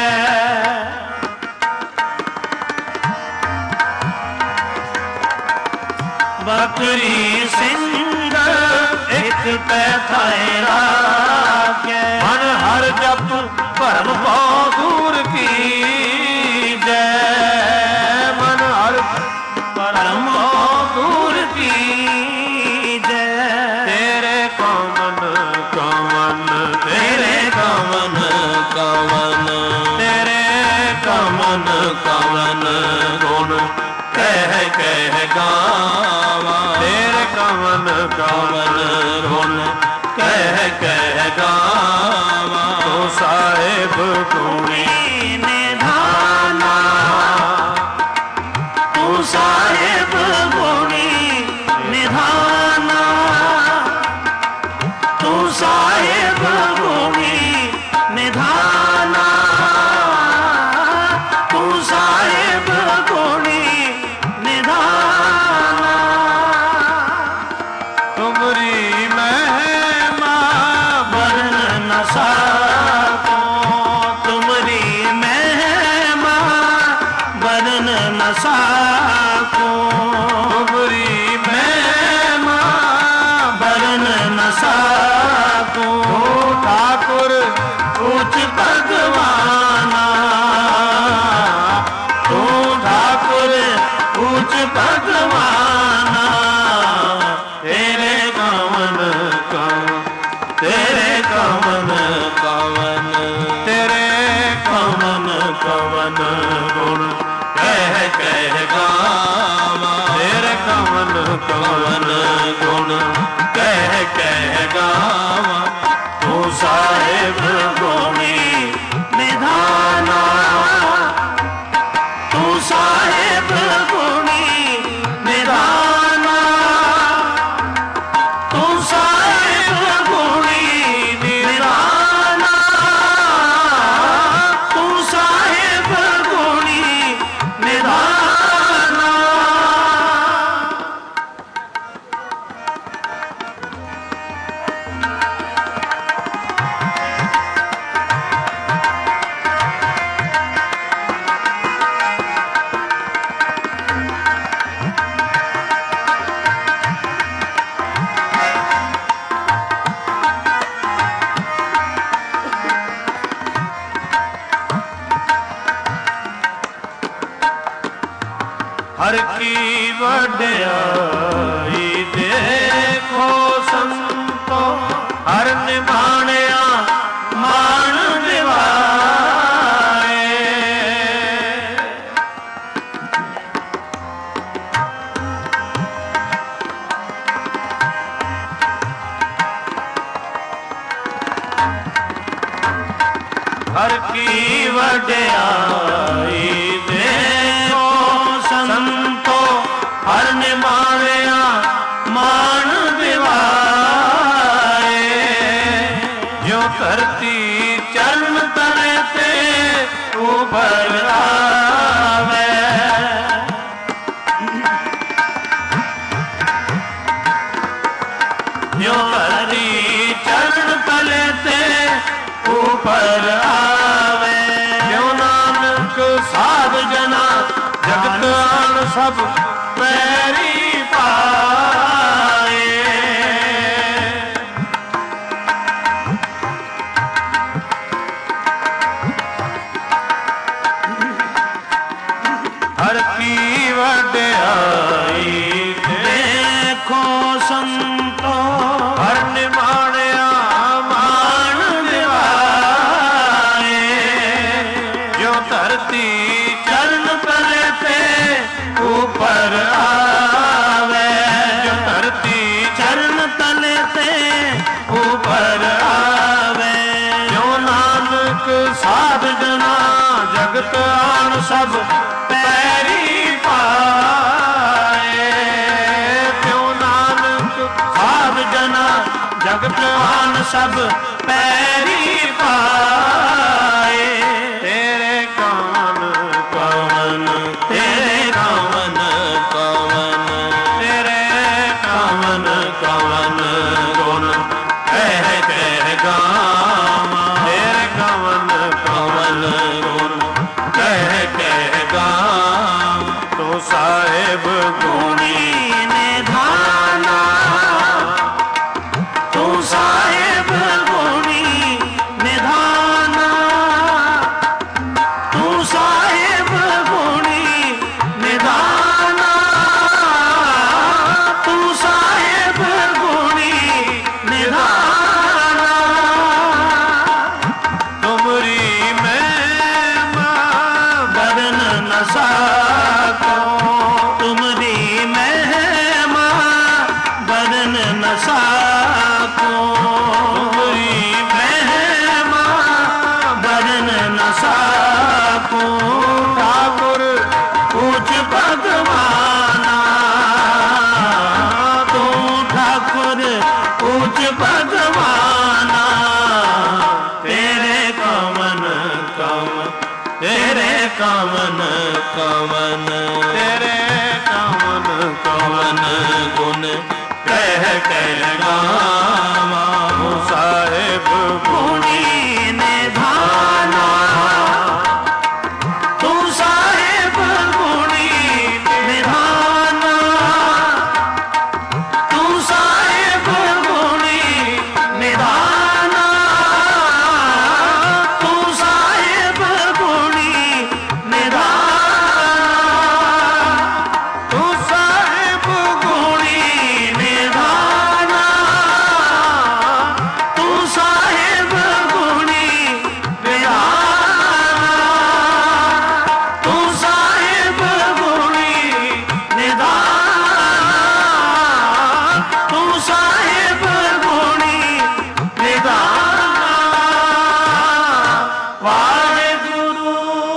Speaker 1: ਬੱਕਰੀ ਸਿੰਘ ਇੱਕ ਤੈ ਥਾਂ ਰੱਖੈ। ਮਨ ਹਰ ਜਪ ਭਰਮ ਭਉ ਦੂਰ ਕੀਜੈ। ਮਨ ਹਰ ਭਰਮ ਭਉ ਦੂਰ ਕੀਜੈ। ਤੇਰੇ ਕਮਨ ਕਮਨ, ਤੇਰੇ ਕਮਨ ਕਮਨ, ਤੇਰੇ ਕਮਨ ਕਮਨ ਗੁਣ ਕਹਿ ਕਹਿ ਗਾਵਾਂ। ਤੇਰੇ ਕਮਨ ਕਮਨ ਗੁਣ ਕਹਿ ਕਹਿ ਗਾਵਾਂ। ਤੂੰ ਸਾਹਿਬ ਗੁਣੀ ਨਿਧਾਨਾ, ਤੂੰ ਸਾਹਿਬ ਗੁਣੀ ਨਿਧਾਨਾ, ਤੂੰ ਸਾਹਿਬ ਗੁਣੀ ਨਿਧਾਨਾ, ਤੂੰ ਸਾਹਿਬ ਗੁਣੀ ਨਿਧਾਨਾ। ਤੁਮਰੀ ਮਹਿਮਾ ਵਰਨ ਨ ਸਕੋ, ਤੁਮਰੀ ਮਹਿਮਾ ਵਰਨ ਨ ਸਕੋ, ਤੁਮਰੀ ਮਹਿਮਾ ਵਰਨ ਨ ਸਕੋ। ਠਾਕੁਰ ਉੱਚ ਭਗਵਾਨਾ, ਤੂੰ ਠਾਕੁਰ ਉੱਚ ਭਗਵਾਨਾ। ਤੇਰੇ ਕਮਨ ਕਮਨ, ਤੇਰੇ ਕਮਨ ਕਮਨ, ਤੇਰੇ ਕਮਨ ਕਮਨ ਗੁਣ ਕਹਿ ਕਹਿ ਗਾਵਾਂ। ਤੇਰੇ ਕਮਨ ਕਮਨ ਗੁਣ ਕਹਿ ਕਹਿ ਗਾਵਾਂ। ਤੂੰ ਸਾਹਿਬ ਗੁਣੀ ਨਿਧਾਨਾ, ਤੂੰ ਸਾਹਿਬ ਗੁਣੀ ਨਿਧਾਨਾ, ਤੂੰ ਸਾਹਿਬ ਗੁਣੀ ਨਿਧਾਨਾ, ਤੂੰ ਸਾਹਿਬ ਗੁਣੀ ਨਿਧਾਨਾ। ਹਰ ਕੀ ਵਡਿਆਈ ਦੇਖੋ ਸੰਤੋ, ਹਰ ਨਿਮਾਣਿਆ ਮਾਣ ਦਿਵਾ हर की वड्याई देखो संतो हर ने माणिया मान दिवाए जो धरती चरण तले ते ऊपर आवे जो धरती चरण तले ते ऊपर आवे जो नानक साध जना जगत आन सब पैरी पाए हर की वड्याई देखो संतो हर निमाणया मान दिवाए जो धरती चरण तले ते ऊपर आवे जो धरती चरण तले ते ऊपर आवे जो नानक साध जना जगत आन सब पैरी पाए जो नानक साध जना जगत आन सब पैरी पाए तेरे कान कवन तेरे कावन कवन तेरे कावन कवन गुण कह कह गावा तेरे कावन कवन गुण कह कह गावा तो साहेब गुणी निधाना तू साहेब गुणी निधाना तू साहेब गुणी निधाना तू साहेब गुणी निधाना तुमरी महिमा बदन न सको तुमरी महिमा बदन न सको तुमरी महिमा बदन न सको ठाकुर पूछ भगवाना तू ठाकुर पूछ भगवाना तेरे कवन कवन तेरे कवन कवन तेरे कवन कवन गुण कह कह गावा साहेब गुणी निधाना तू साहेब गुणी निधाना तू साहेब गुणी निधाना तू साहेब गुणी निधाना तू साहेब गुणी निधाना तू साहेब गुणी निधाना तू साहेब गुणी निधाना तू साहेब गुणी निधाना वाहेगुरु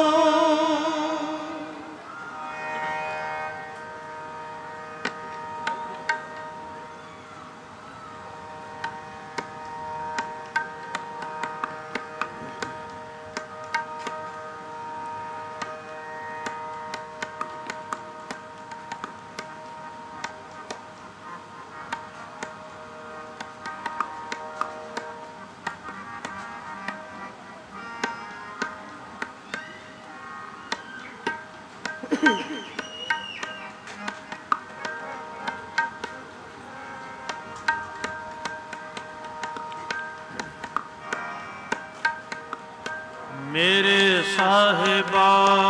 Speaker 1: मेरे साहिबा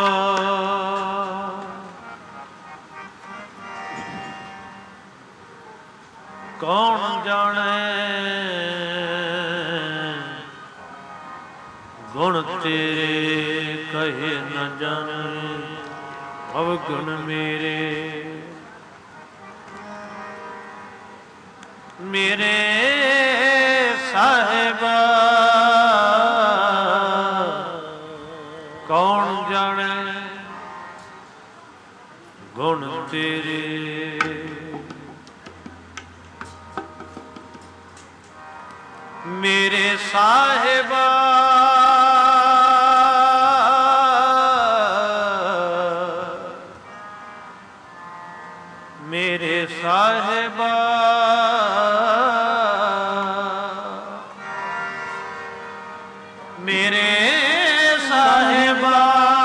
Speaker 1: कौन जाने गुण तेरे कहे न जाने अवगुण मेरे मेरे साहिबा साहिबा मेरे साहिबा मेरे साहिबा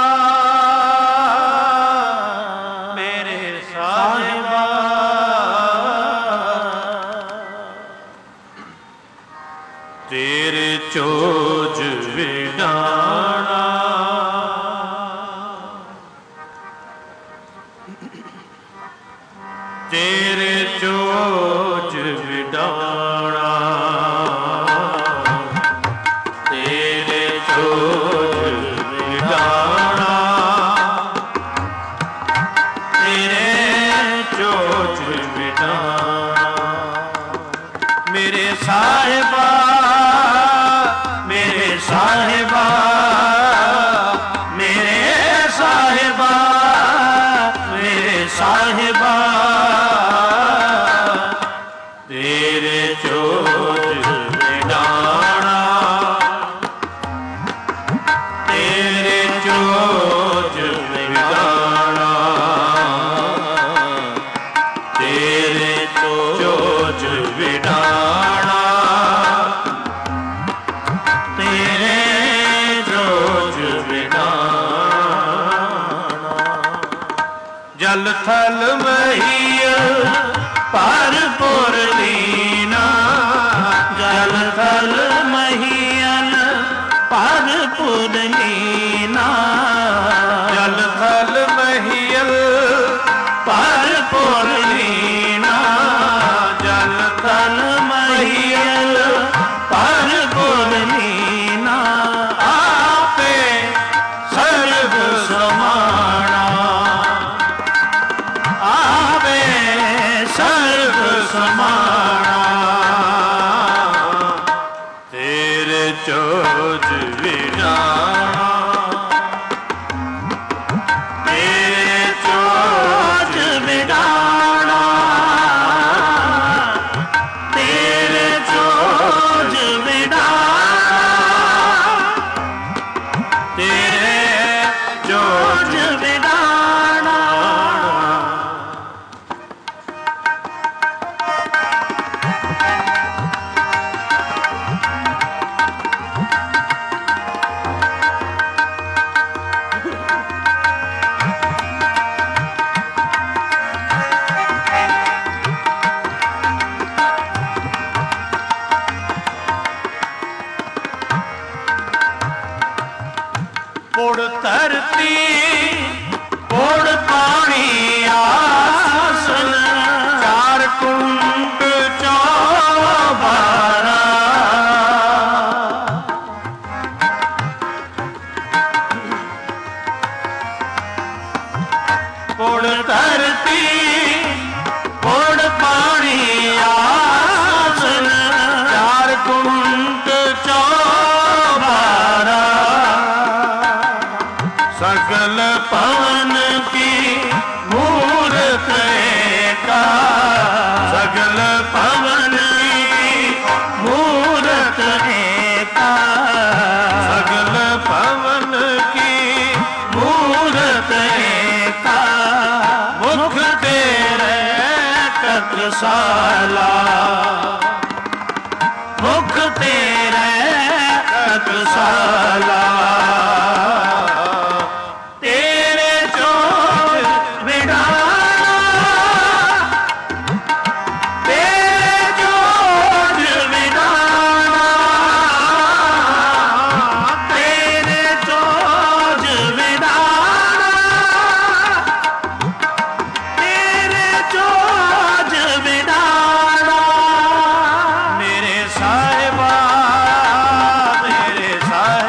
Speaker 1: मेरे साहिबा तेरे चोज विडाना तेरे चोज विडाना तेरे चोज विडाना तेरे चोज विडाना मेरे साहिबा मेरे साहिबा मेरे साहिबा मेरे साहिबा तेरे चोज विडाना तेरे चोज विडाना तेरे चोज विडाना तेरे चोज विडाना जल थल महीय पार पुर लीना जल थल महीयन पार पुर लीना जल थल महीयल पार पुर लीना जल थल महीयल पार पुर लीना आपे सर्व समाना आवे सर्व समाना तेरे चोज विडाना तेरे चोज विडाना तेरे चोज विडाना तेरे चोज विडाना पुड़ धरती पुड़ पानी आसन चार कुंड चौबारा पुड़ धरती पुड़ पानी आसन चार कुंड चौबारा सकल पवन की मूरत का सकल पवन की मूरत का सकल पवन की मूरत का मुख तेरे टकसाला मुख तेरे टकसाला मेरे साहिबा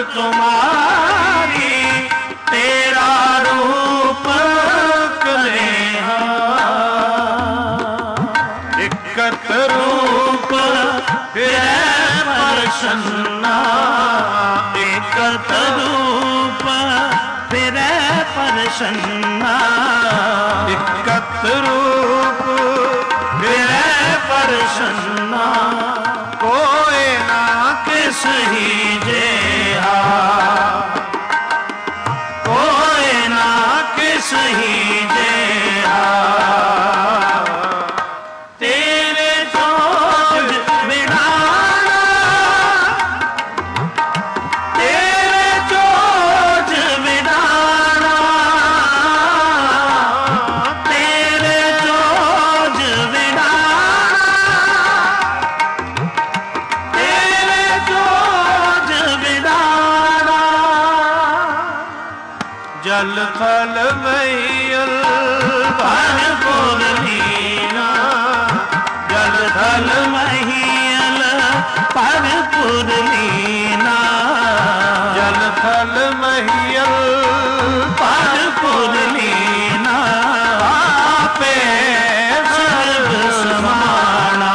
Speaker 1: तुम्हारी तेरा रूप कनेहा इकत रूप फिरै प्रसन्ना इकत रूप फिरै प्रसन्ना इकत रूप फिरै प्रसन्ना कोई ना किस ही जेहा कोई ना किस ही जेहा तेरे चोज बिड़ाना तेरे चोज बिड़ाना तेरे चोज बिड़ाना तेरे चोज बिड़ाना जल थल मैयल भरपुर लीना जल थल महियल भरपुर लीना जल थल महियल भरपुर लीना आपे सर्व समाना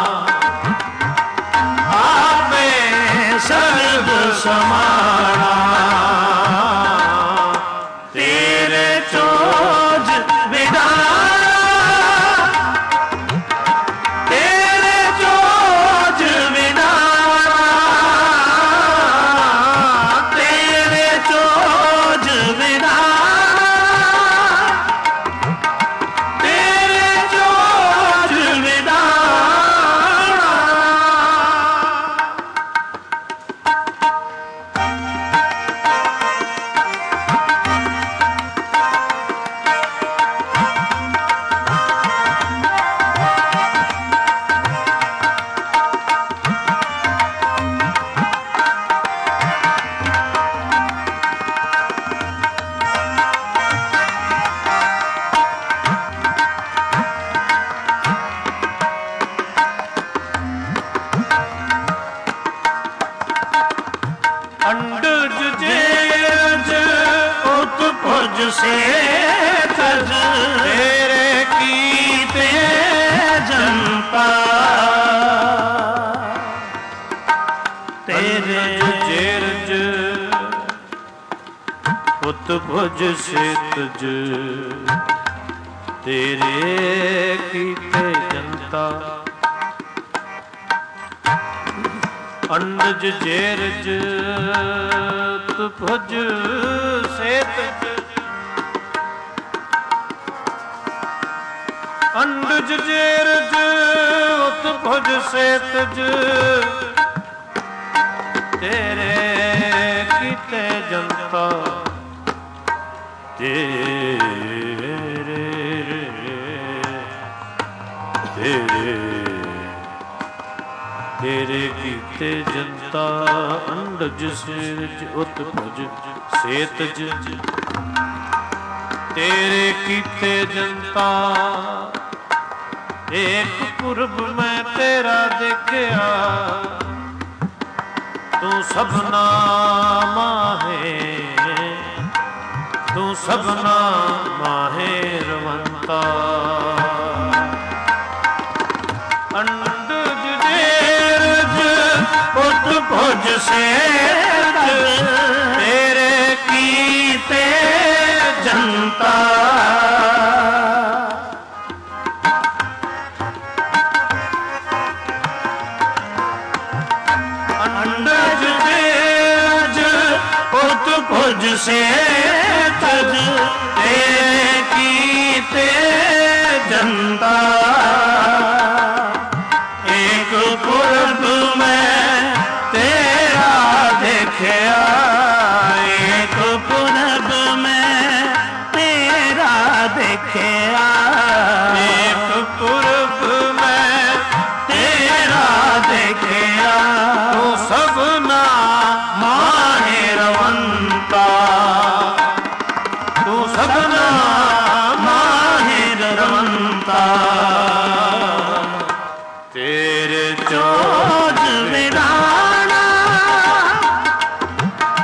Speaker 1: आपे सर्व समाना तेरे चोज बिड़ाना तेरे चोज बिड़ाना तेरे चोज बिड़ाना तेरे चोज बिड़ाना अंडज जेज उत्पुज से तज तेरे कीते जनता तेरे जेरज उत्पुज से तज तेरे कीते जनता अंडज जेरज तुभज सेतज अंडज जेरज तुभज सेतज तेरे कीते जनता तेरे तेरे तेरे कीते जनता अंडज सेज उत्पज सेतज तेरे कीते जनता एक पुरब मैं तेरा देखिया तू सबना माहे तू सबना माहे रवंता अंडज जेरज उत्पज सेज तेरे कीते जनता अंडज जेरज उत्पज सेज तेरे कीते जनता एक पुरब में तेरा देखिया एक पुरब में तेरा देखिया एक पुरब में तेरा देखिया तो सबना माहे रवंता तू सबना माहे रवंता तेरे चोज बिड़ाना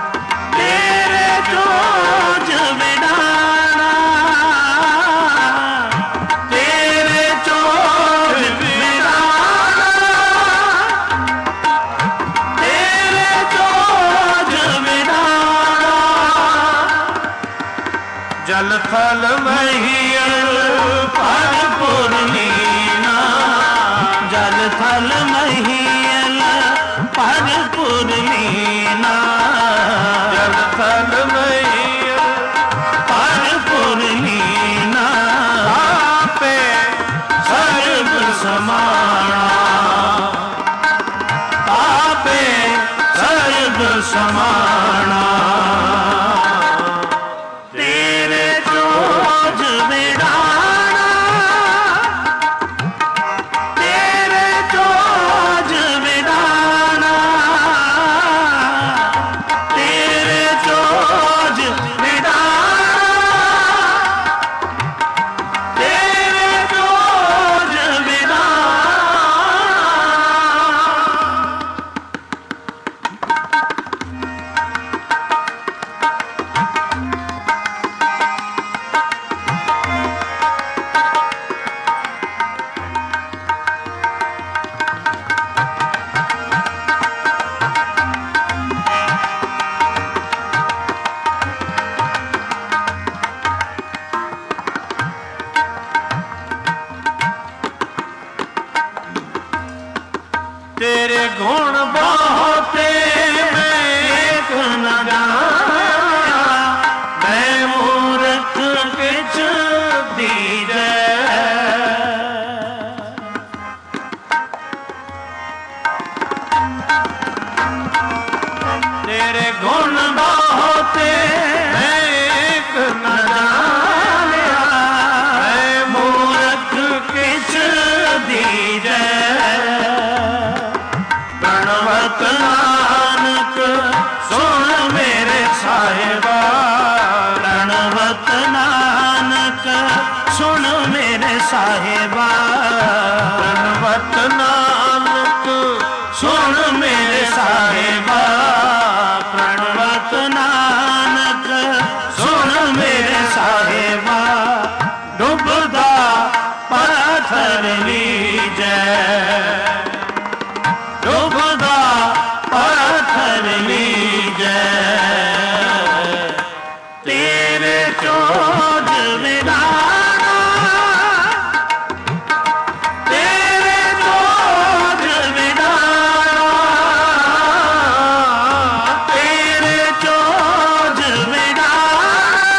Speaker 1: जल थल महियल परपुर लीना, जल थल महियल परपुर लीना, जल थल महियल परपुर लीना, आपे सर्व समाना, आपे सर्व समाना। तेरे गुण बहुते मैं एक न जाना, मैं मूर्ख किछ दीजै। तेरे गुण बहुते मैं एक न जाना, मैं मूर्ख किछ दीजै। प्रणवत नानक सुन मेरे साहिबा, प्रणवत नानक सुन मेरे साहिबा, प्रणवत नानक सुन मेरे साहिबा, प्रणवत नानक सुन मेरे साहिबा। डूबदा पत्थर लीजै, डूबदा पत्थर लीजै। तेरे चोज विधाना, तेरे चोज विधाना, तेरे चोज विधाना,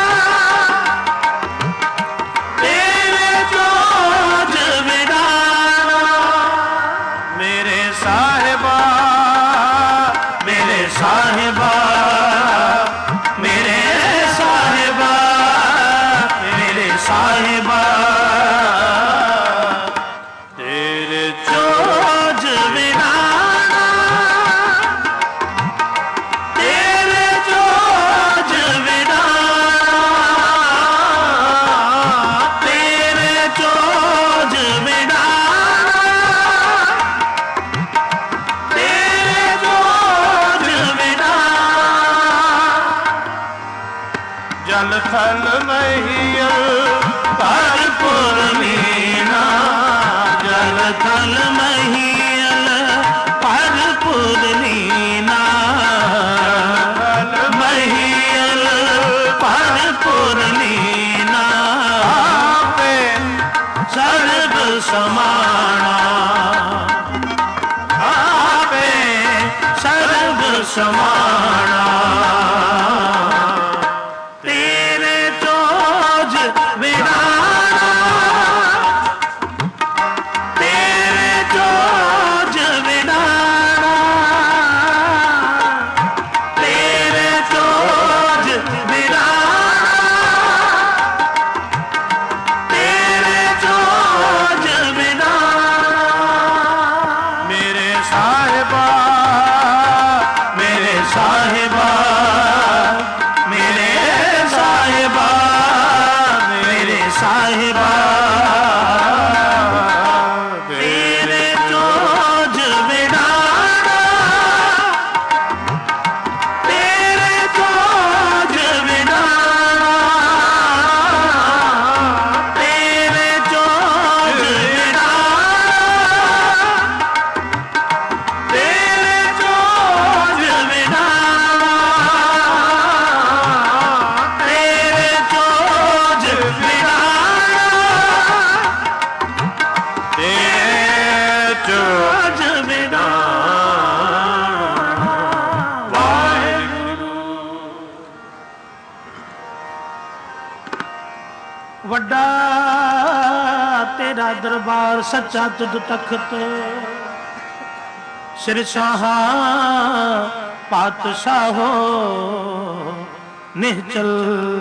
Speaker 1: तेरे चोज विधाना। मेरे साहिबा, मेरे साहिबा, मेरे साहिबा, मेरे साहिबा। तेरे चोज विधाना, तेरे चोज विधाना, तेरे चोज विधाना, तेरे चोज विधाना। जल थल महियल परपुर लीना, जल थल महियल परपुर लीना, जल महियल परपुर लीना। आपे सर्व समाना, आपे सर्व समाना। तेरे चोज विधाना, तेरे चोज विधाना, तेरे चोज विधाना, तेरे चोज विधाना। मेरे साहिबा, मेरे साहिबा, ਵੱਡਾ ਤੇਰਾ ਦਰਬਾਰ ਸੱਚਾ ਤੁਧ ਤਖਤ ਸਿਰ ਸ਼ਾਹਾ ਪਾਤਸ਼ਾਹੋ ਨਿਹਚਲ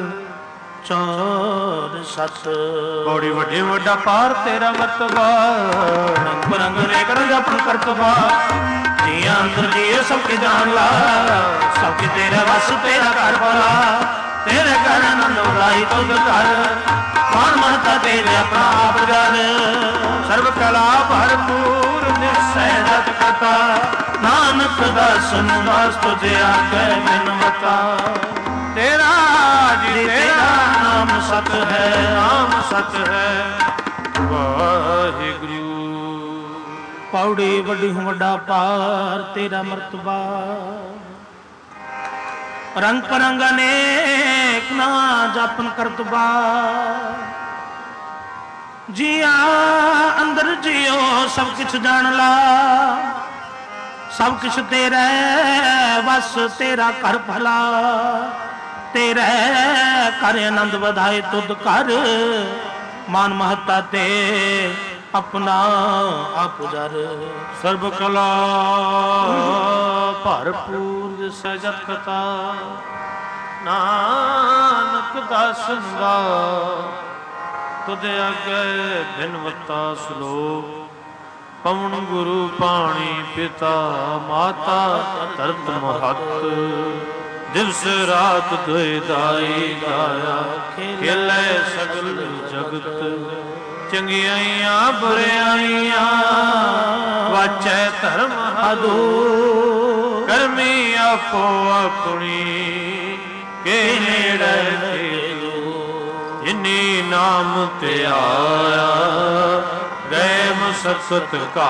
Speaker 1: ਚੌਰ ਸਤ ਬੜੀ ਵੱਡੀ ਵੱਡਾ ਪਾਰ ਤੇਰਾ ਮਰਤਬਾ ਰੰਗ ਬਰੰਗ ਰੇਖ ਰੰਗ ਆਪਣ ਕਰਤਬਾ ਜੀਆਂ ਅੰਦਰ ਜੀਏ ਸਭ ਕੇ ਜਾਣ ਲਾ ਸਭ ਕੇ ਤੇਰੇ ਵਸ ਤੇਰਾ ਘਰ ਭਲਾ ਤੇਰੇ ਘਰ ਆਨੰਦ ਉਡਾਈ ਤੁਧ ਘਰ ਕੌਣ ਮਹਤਾ ਤੇਰੇ ਆਪਣਾ ਆਪ ਜਰ ਸਰਬ ਕਲਾ ਭਰਪੂਰ ਨਿਸੈ ਜਤ ਕਥਾ ਨਾਨਕ ਦਾਸਨ ਵਾਸ ਤੁਝੇ ਆਗੇ ਬਿਨ ਮਤਾ ਤੇਰਾ ਜੀ ਤੇਰਾ ਨਾਮ ਸਤ ਹੈ ਨਾਮ ਸਤ ਹੈ ਵਾਹਿਗੁਰੂ ਪੌੜੀ ਵੱਡੀ ਵੱਡਾ ਪਾਰ ਤੇਰਾ ਮਰਤਬਾ ਰੰਗ ਪਰੰਗ ਅਨੇਕ ਨਾ ਜਪਨ ਕਰਤਬਾ ਜੀਆ ਅੰਦਰ ਜਿਉ ਸਭ ਕੁਛ ਜਾਣ ਲਾ ਸਭ ਕੁਛ ਤੇਰਾ ਵਸ ਤੇਰਾ ਘਰ ਭਲਾ ਤੇਰੇ ਘਰ ਆਨੰਦ ਵਧਾਏ ਤੁਧ ਘਰ ਮਾਨ ਮਹੱਤਾ ਤੇ ਆਪਣਾ ਆਪ ਜਰ ਸਰਬ ਕਲਾ ਭਰਪੂਰ ਸਜਤ ਕਥਾ ਨਾਨਕ ਦਾਸਨ ਦਾ ਤੁਧ ਅਗੇ ਬਿਨਵਤਾ ਸਲੋਕ ਪਵਨ ਗੁਰੂ ਪਾਣੀ ਪਿਤਾ ਮਾਤਾ ਧਰਤ ਮਹਤ ਦਿਵਸ ਰਾਤ ਦੁਇ ਦਾਈ ਦਾਇਆ ਖੇਲੇ ਸਗਲ ਜਗਤ ਚੰਗਿਆਈਆਂ ਬੁਰਿਆਈਆਂ ਵਾਚੈ ਧਰਮ ਹਦੂ ਕਰਮੀ ਆਪੋ ਆਪਣੀ ਕੇ ਨੇੜੇ ਤੇਲੂ ਜਿਨੀ ਨਾਮ ਤੇ ਆਇਆ ਗਏ ਮਸਕਤ ਘਾ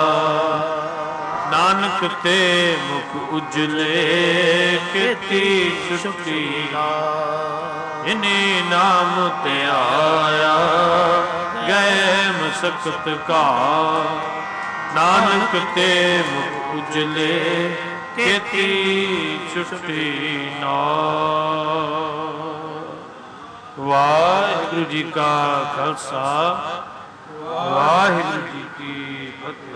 Speaker 1: ਨਾਨਕ ਤੇ ਮੁਖ ਉਜਲੇ ਕੀਤੀ ਛੁਟੀ ਜਿਨੀ ਨਾਮ ਤੇ ਆਇਆ ਗਏ ਮਸਕਤ ਘਾ ਨਾਨਕ ਤੇ ਮੁਖ ਉਜਲੇ ਕੀਤੀ ਛੁਟੀ ਨਾ ਵਾਹਿਗੁਰੂ ਜੀ ਕਾ ਖਾਲਸਾ ਵਾਹਿਗੁਰੂ ਜੀ ਕੀ ਫਤਿਹ।